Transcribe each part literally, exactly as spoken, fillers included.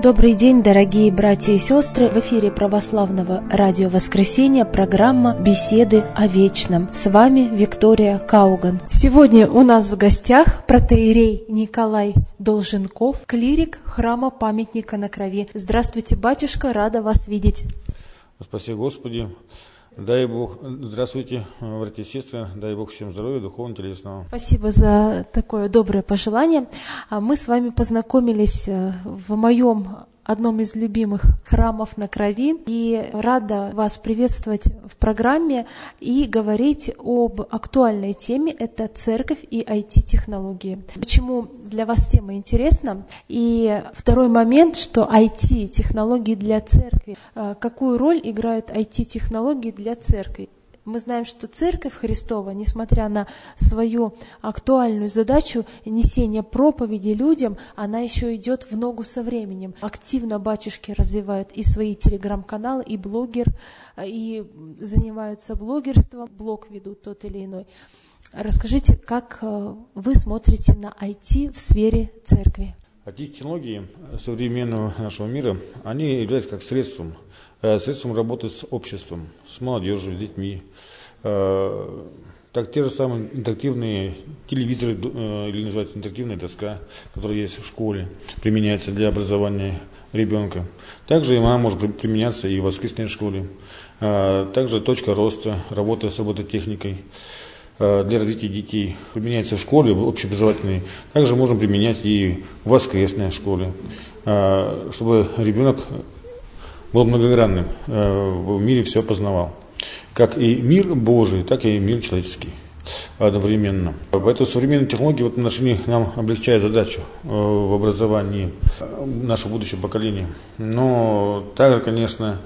Добрый день, дорогие братья и сестры! В эфире Православного радио Воскресенья программа «Беседы о вечном». С вами Виктория Кауган. Сегодня у нас в гостях протоиерей Николай Долженков, клирик храма Памятника на Крови. Здравствуйте, батюшка, рада вас видеть. Спасибо, Господи. Дай Бог, здравствуйте, братья и сестры, дай Бог всем здоровья, духовного, телесного. Спасибо за такое доброе пожелание. Мы с вами познакомились в моем одном из любимых храмов на Крови, и рада вас приветствовать в программе и говорить об актуальной теме, это церковь и ай ти-технологии. Почему для вас тема интересна? И второй момент, что ай ти-технологии для церкви. Какую роль играют ай ти-технологии для церкви? Мы знаем, что Церковь Христова, несмотря на свою актуальную задачу несения проповеди людям, она еще идет в ногу со временем. Активно батюшки развивают и свои телеграм-каналы, и блогер, и занимаются блогерством, блог ведут тот или иной. Расскажите, как вы смотрите на ай ти в сфере церкви? ай ти-технологии современного нашего мира, они являются как средством, средством работы с обществом, с молодежью, с детьми. Так те же самые интерактивные телевизоры, или называется интерактивная доска, которая есть в школе, применяется для образования ребенка. Также она может применяться и в воскресной школе. Также точка роста, работа с робототехникой для развития детей применяется в школе, в общеобразовательной. Также можем применять и в воскресной школе, чтобы ребенок был многогранным, в мире все познавал. Как и мир Божий, так и мир человеческий одновременно. Поэтому современные технологии в этом отношении нам облегчают задачу в образовании нашего будущего поколения. Но также, конечно,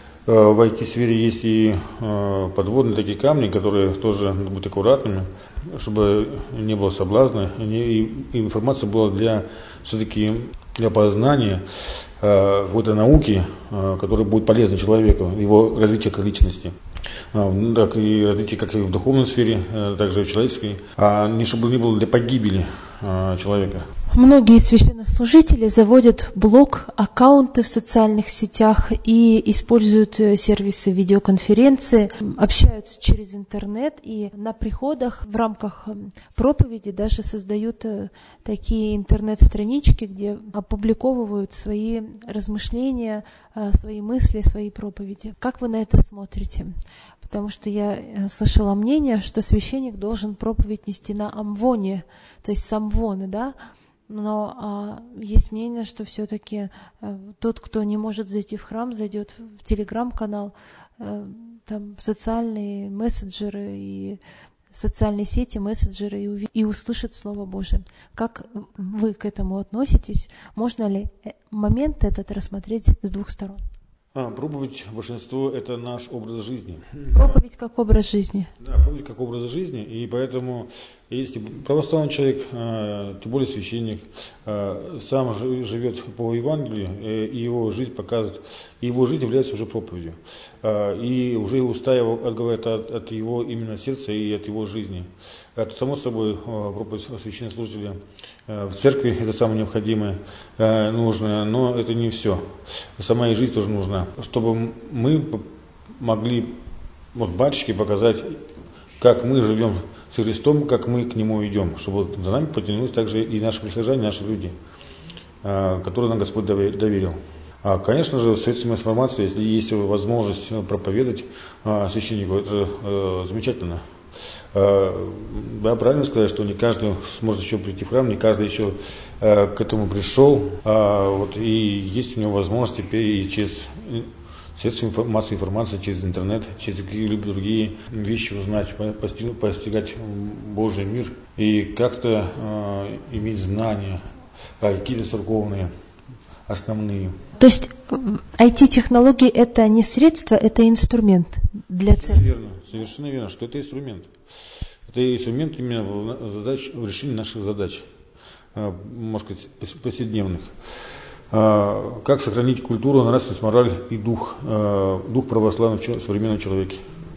в ай ти-сфере есть и подводные такие камни, которые тоже надо быть аккуратными, чтобы не было соблазна, и информация была для все-таки для познания какой-то науки, которая будет полезна человеку, его развитие как личности. Так и развитие как и в духовной сфере, также и в человеческой, а не чтобы не было для погибели человека. Многие священнослужители заводят блог, аккаунты в социальных сетях и используют сервисы видеоконференции, общаются через интернет и на приходах в рамках проповеди даже создают такие интернет-странички, где опубликовывают свои размышления, свои мысли, свои проповеди. Как вы на это смотрите? Потому что я слышала мнение, что священник должен проповедь нести на амвоне, то есть с амвоны, да? Но а, есть мнение, что все-таки а, тот, кто не может зайти в храм, зайдет в телеграм-канал, а, там социальные мессенджеры и социальные сети, мессенджеры и, уви- и услышит Слово Божие. Как вы к этому относитесь? Можно ли момент этот рассмотреть с двух сторон? А, проповедь, большинство, это наш образ жизни. Проповедь как образ жизни. Да, проповедь как образ жизни, и поэтому, если православный человек, тем более священник, сам живет по Евангелию, и его жизнь показывает, и его жизнь является уже проповедью. И уже уста его отговаривают от, от его именно сердца и от его жизни. Это, само собой, проповедь священнослужителя в церкви, это самое необходимое, нужное, но это не все. Сама и жизнь тоже нужна, чтобы мы могли, вот, батюшке показать, как мы живем с Христом, как мы к Нему идем, чтобы за нами потянулись также и наши прихожане, наши люди, которые нам Господь доверил. А, конечно же, средством информации, если есть возможность проповедовать священнику, это э, замечательно. Да, правильно сказать, что не каждый сможет еще прийти в храм, не каждый еще э, к этому пришел. А, вот, и есть у него возможность теперь и через средства массовой информации, через интернет, через какие-либо другие вещи узнать, постиг, постигать Божий мир и как-то э, иметь знания, э, какие-то церковные, основные. То есть ай ти-технологии это не средство, это инструмент для церкви. Верно, совершенно верно, что это инструмент. Это инструмент именно в, задач, в решении наших задач, можно сказать, повседневных. Как сохранить культуру, нравственность, мораль и дух, дух православного современного человека.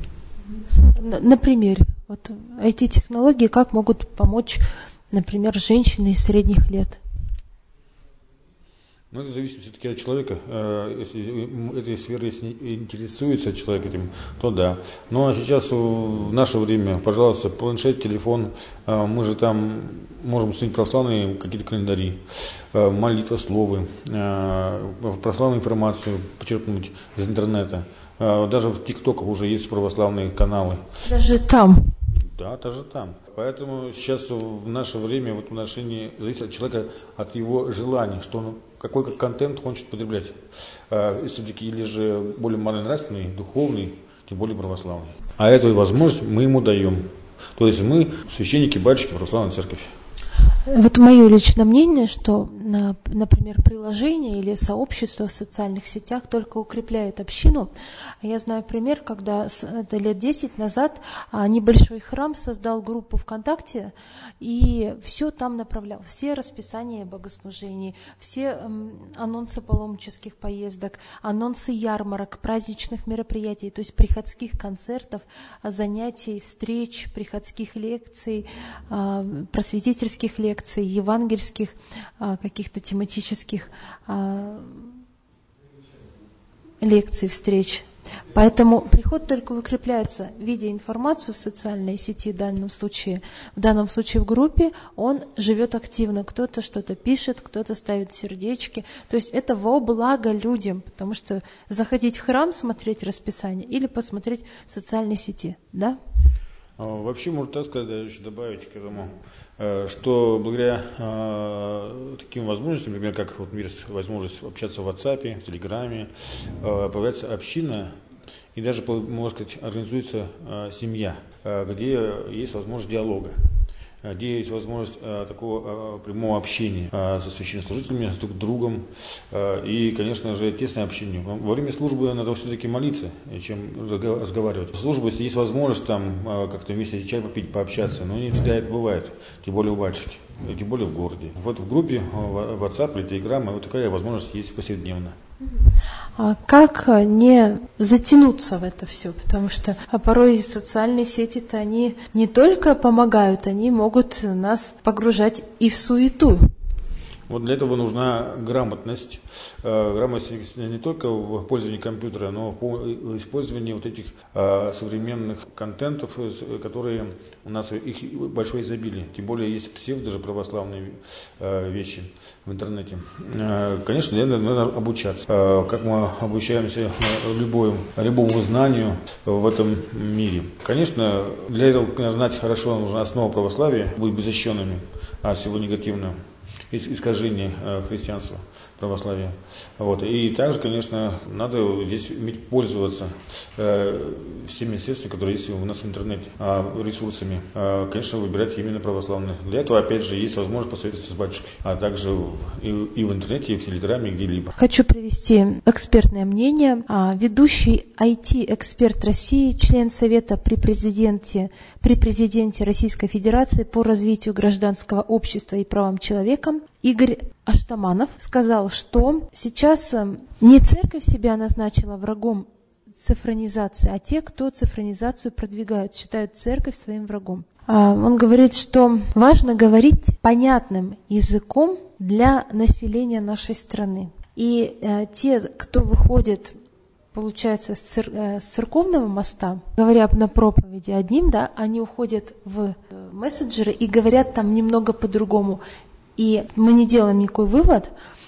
На примере, вот ай ти-технологии как могут помочь, например, женщине средних лет? Но это зависит все-таки от человека. Если этой сферой интересуется человек этим, то да. Ну а сейчас в наше время, пожалуйста, планшет, телефон, мы же там можем установить православные какие-то календари, молитвословы, православную информацию почерпнуть из интернета. Даже в ТикТоках уже есть православные каналы. Даже там? Да, даже там. Поэтому сейчас в наше время вот в отношении зависит от человека, от его желания, что он, какой контент хочет потреблять. Все-таки или же более морально-нравственный, духовный, тем более православный. А эту возможность мы ему даем. То есть мы священники, батюшки православной церкви. Вот мое личное мнение, что, например, приложение или сообщество в социальных сетях только укрепляет общину. Я знаю пример, когда это лет десять назад небольшой храм создал группу ВКонтакте и все там направлял. Все расписания богослужений, все анонсы паломнических поездок, анонсы ярмарок, праздничных мероприятий, то есть приходских концертов, занятий, встреч, приходских лекций, просветительских лекций, лекций, евангельских, каких-то тематических лекций, встреч. Поэтому приход только укрепляется, видя информацию в социальной сети, в данном случае, в данном случае в группе, он живет активно. Кто-то что-то пишет, кто-то ставит сердечки. То есть это во благо людям, потому что заходить в храм, смотреть расписание или посмотреть в социальной сети, да? Вообще, можно так сказать, да, еще добавить к этому, что благодаря э, таким возможностям, например, как вот есть возможность общаться в WhatsApp, в Телеграме, э, появляется община, и даже, можно сказать, организуется э, семья, э, где есть возможность диалога, где есть возможность э, такого э, прямого общения э, со священнослужителями, с друг другом, э, и, конечно же, тесное общение. Во время службы надо все-таки молиться, чем разговаривать. В службе, если есть возможность там э, как-то вместе чай попить, пообщаться, но не всегда это бывает, тем более у батюшки, тем более в городе. Вот в группе в WhatsApp или Telegram вот такая возможность есть повседневно. А как не затянуться в это все? Потому что а порой социальные сети-то они не только помогают, они могут нас погружать и в суету. Вот для этого нужна грамотность. Грамотность не только в пользовании компьютера, но в использовании вот этих современных контентов, которые у нас их большое изобилие. Тем более есть псевдо даже православные вещи в интернете. Конечно, надо обучаться. Как мы обучаемся любому, любому знанию в этом мире. Конечно, для этого знать хорошо нужна основа православия, быть защищенными от всего негативного. Искажение христианства, православия. Вот. И также, конечно, надо здесь уметь пользоваться э, всеми средствами, которые есть у нас в интернете, э, ресурсами. Э, конечно, выбирать именно православные. Для этого, опять же, есть возможность посоветоваться с батюшкой, а также в, и, и в интернете, и в Телеграме, и где-либо. Хочу привести экспертное мнение. Ведущий ай ти-эксперт России, член Совета при президенте, при президенте Российской Федерации по развитию гражданского общества и правам человека Игорь Аштаманов сказал, что сейчас не церковь себя назначила врагом цифронизации, а те, кто цифронизацию продвигают, считают церковь своим врагом. Он говорит, что важно говорить понятным языком для населения нашей страны. И те, кто выходит, получается, с, цер- с церковного моста, говоря на проповеди одним, да, они уходят в мессенджеры и говорят там немного по-другому. И мы не делаем никакой вывод,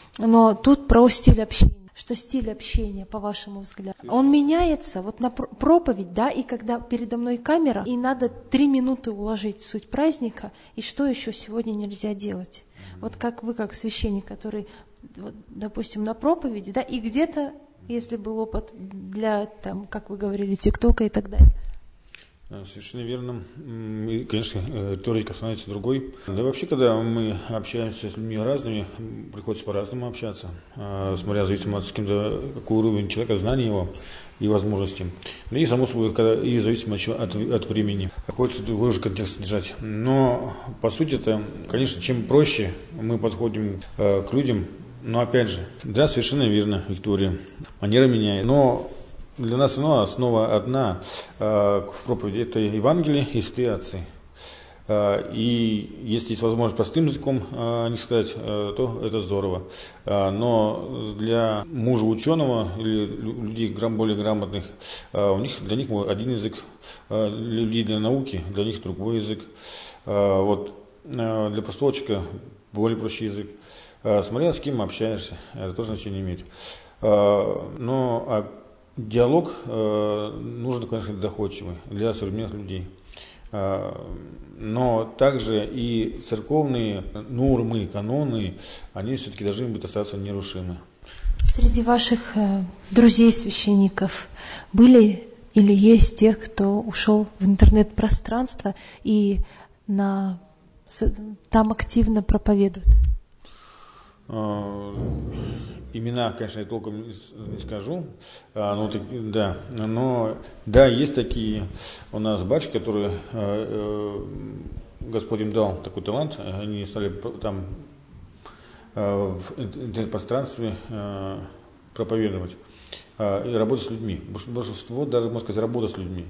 но тут про стиль общения. Что стиль общения, по вашему взгляду, он меняется вот на проповедь, да, и когда передо мной камера, и надо три минуты уложить в суть праздника, и что еще сегодня нельзя делать. Вот как вы, как священник, который, вот, допустим, на проповеди, да, и где-то, если был опыт для, там, как вы говорили, ТикТока и так далее. Совершенно верно. И, конечно, риторика становится другой. Да и вообще, когда мы общаемся с людьми разными, приходится по-разному общаться, смотря зависимо от кем-то, какой уровень человека, знания его и возможностей. И, само собой, когда, и зависимо от, от времени. Приходится другой же контекст держать. Но, по сути, это, конечно, чем проще мы подходим к людям, но, опять же, да, совершенно верно, Виктория, манера меняет. Но для нас основа одна э, в проповеди – это Евангелие и святые отцы. И если есть возможность простым языком о них сказать, то это здорово. Но для мужа ученого или людей более грамотных, у них, для них один язык, для людей для науки, для них другой язык. Вот. Для простого человека более проще язык. Смотря с кем общаешься, это тоже значение имеет. Но а диалог нужен, конечно, доходчивый для современных людей. Но также и церковные нормы, каноны, они все-таки должны быть остаться нерушимы. Среди ваших э, друзей-священников были или есть те, кто ушел в интернет-пространство и на, с, там активно проповедует? Имена, конечно, я толком не скажу, а, ну, так, да, но да, есть такие у нас батюшки, которые э, э, Господь им дал такой талант, они стали там э, в интернет-пространстве э, проповедовать э, и работать с людьми. Большинство, даже, можно сказать, работа с людьми,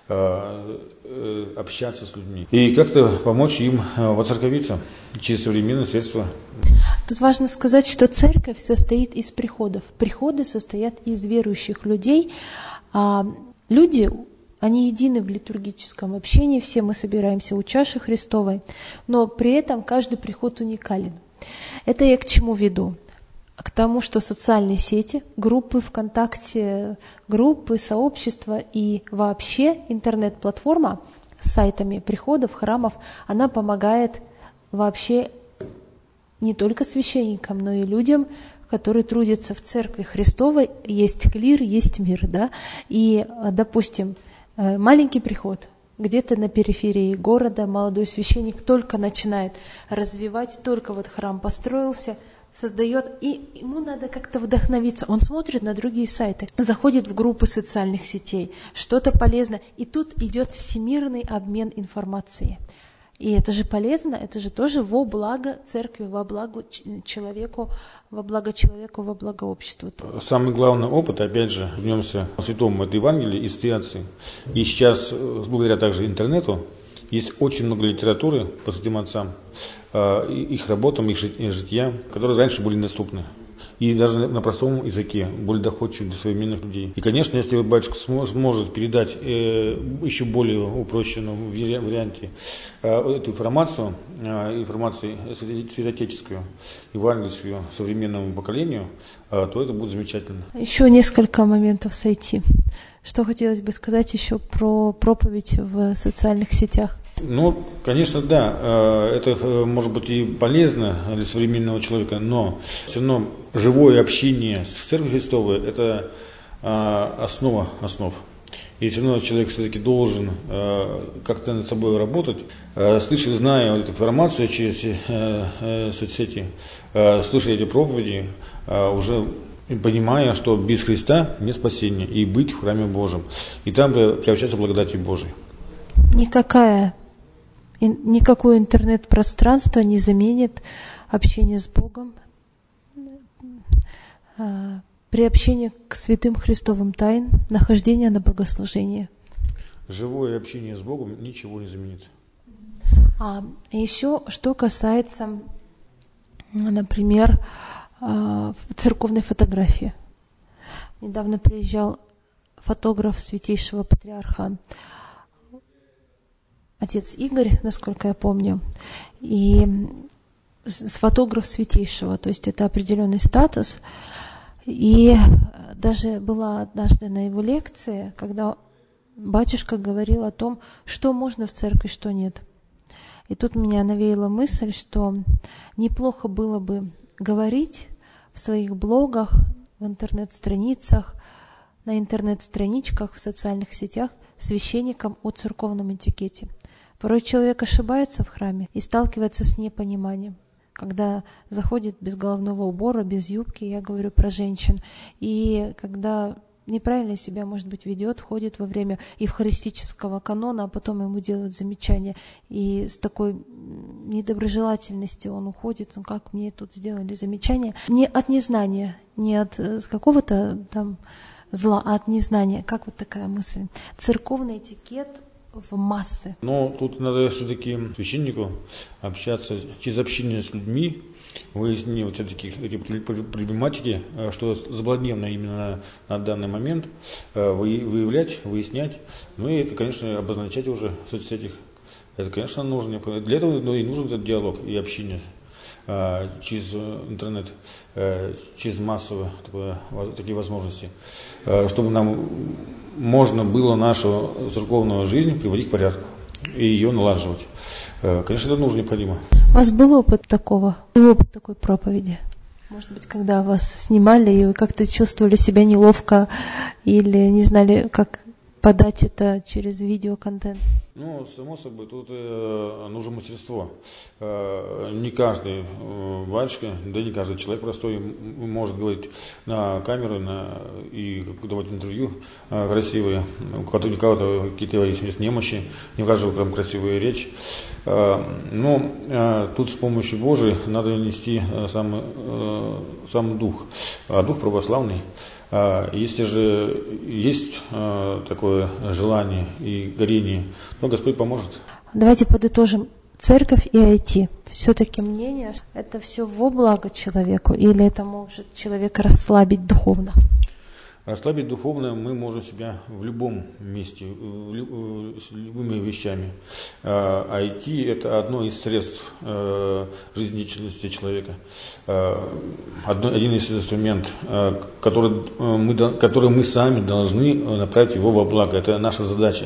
э, э, общаться с людьми и как-то помочь им э, воцерковиться через современные средства. Тут важно сказать, что церковь состоит из приходов. Приходы состоят из верующих людей. А люди, они едины в литургическом общении, все мы собираемся у чаши Христовой, но при этом каждый приход уникален. Это я к чему веду? К тому, что социальные сети, группы ВКонтакте, группы, сообщества и вообще интернет-платформа с сайтами приходов, храмов, она помогает вообще не только священникам, но и людям, которые трудятся в Церкви Христовой. Есть клир, есть мир, да. И, допустим, маленький приход, где-то на периферии города, молодой священник только начинает развивать, только вот храм построился, создает, и ему надо как-то вдохновиться. Он смотрит на другие сайты, заходит в группы социальных сетей, что-то полезно, и тут идет всемирный обмен информацией. И это же полезно, это же тоже во благо церкви, во благо человеку, во благо человеку, во благо обществу. Самый главный опыт, опять же, вернемся к святому, это Евангелие из Триации. И сейчас, благодаря также интернету, есть очень много литературы по святым отцам, их работам, их житиям, которые раньше были недоступны. И даже на простом языке, более доходчивым для современных людей. И, конечно, если батюшка сможет передать э, еще более упрощенном варианте э, эту информацию, э, информацию святоотеческую, евангельскую современному поколению, э, то это будет замечательно. Еще несколько моментов сойти. Что хотелось бы сказать еще про проповедь в социальных сетях? Ну, конечно, да, это может быть и полезно для современного человека, но все равно живое общение с Церковью Христовой – это основа основ. И все равно человек все-таки должен как-то над собой работать, слышать, зная вот эту информацию через соцсети, слышать эти проповеди, уже понимая, что без Христа нет спасения, и быть в храме Божьем, и там приобщаться благодати Божией. Никакая Никакое интернет-пространство не заменит общение с Богом, приобщение к святым Христовым тайн, нахождение на богослужении. Живое общение с Богом ничего не заменит. А еще, что касается, например, церковной фотографии. Недавно приезжал фотограф Святейшего Патриарха, отец Игорь, насколько я помню, и с фотограф Святейшего, то есть это определенный статус. И даже была однажды на его лекции, когда батюшка говорил о том, что можно в церкви, что нет. И тут меня навеяла мысль, что неплохо было бы говорить в своих блогах, в интернет-страницах, на интернет-страничках, в социальных сетях священникам о церковном этикете. Порой человек ошибается в храме и сталкивается с непониманием. Когда заходит без головного убора, без юбки, я говорю про женщин, и когда неправильно себя, может быть, ведет, ходит во время евхаристического канона, а потом ему делают замечания, и с такой недоброжелательностью он уходит, ну как мне тут сделали замечание, не от незнания, не от какого-то там зла, а от незнания. Как вот такая мысль? Церковный этикет в массы. Но тут надо все-таки священнику общаться через общение с людьми, выяснение вот все-таки эти проблематики, что злободневно именно на, на данный момент, выявлять, выяснять. Ну и это, конечно, обозначать уже в соцсетях. Это, конечно, нужно. Для этого ну, и нужен этот диалог и общение а, через интернет, а, через массовые такое, такие возможности, а, чтобы нам можно было нашу церковную жизнь приводить к порядку и ее налаживать. А, конечно, это нужно, необходимо. У вас был опыт такого, был опыт такой проповеди? Может быть, когда вас снимали, и вы как-то чувствовали себя неловко или не знали, как подать это через видеоконтент? Ну, само собой, тут э, нужно мастерство. Э, не каждый э, батюшка, да не каждый человек простой может говорить на камеру на, и давать интервью э, красивые. У кого-то какие-то есть немощи, не у каждого там красивая речь. Э, но э, тут с помощью Божией надо нести э, сам, э, сам дух, а дух православный. Если же есть такое желание и горение, то Господь поможет. Давайте подытожим. Церковь и ай ти. Все-таки мнение, это все во благо человеку, или это может человека расслабить духовно? Расслабить духовно мы можем себя в любом месте, с любыми вещами. ай ти – это одно из средств жизнедеятельности человека, один из инструментов, который мы, который мы сами должны направить его во благо. Это наша задача.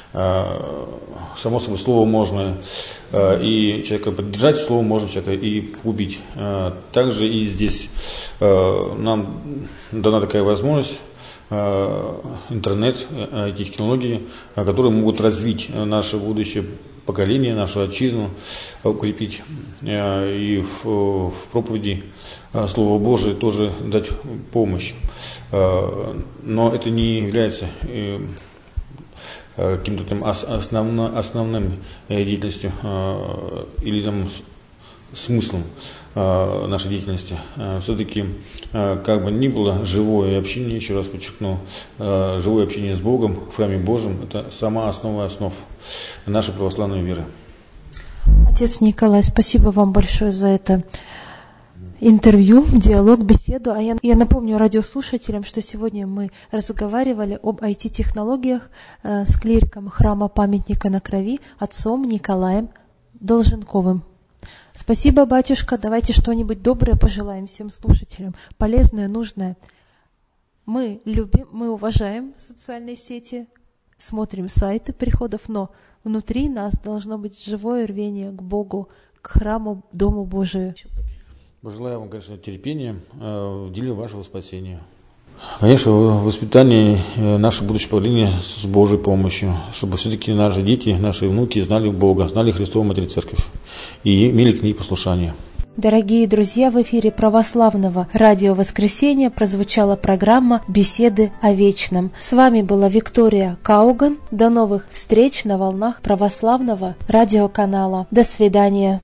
Само собой, слово можно и человека поддержать, слово можно человека и погубить. Также и здесь нам дана такая возможность, интернет, ай ти-технологии, которые могут развить наше будущее поколение, нашу отчизну, укрепить и в, в проповеди Слова Божие тоже дать помощь. Но это не является каким-то там основно, основным деятельностью или там смыслом нашей деятельности. Все-таки, как бы ни было, живое общение, еще раз подчеркну, живое общение с Богом в храме Божьем – это сама основа основ нашей православной веры. Отец Николай, спасибо вам большое за это интервью, диалог, беседу. А я, я напомню радиослушателям, что сегодня мы разговаривали об ай ти-технологиях э, с клириком храма Памятника на Крови, отцом Николаем Долженковым. Спасибо, батюшка. Давайте что-нибудь доброе пожелаем всем слушателям, полезное, нужное. Мы любим, мы уважаем социальные сети, смотрим сайты приходов, но внутри нас должно быть живое рвение к Богу, к храму, Дому Божию. Пожелаю вам, конечно, терпения в деле вашего спасения. Конечно, воспитание наше будущее поколение с Божьей помощью, чтобы все-таки наши дети, наши внуки знали Бога, знали Христову Матерь Церковь и имели к ней послушание. Дорогие друзья, в эфире православного радио «Воскресенье» прозвучала программа «Беседы о вечном». С вами была Виктория Кауган. До новых встреч на волнах православного радиоканала. До свидания.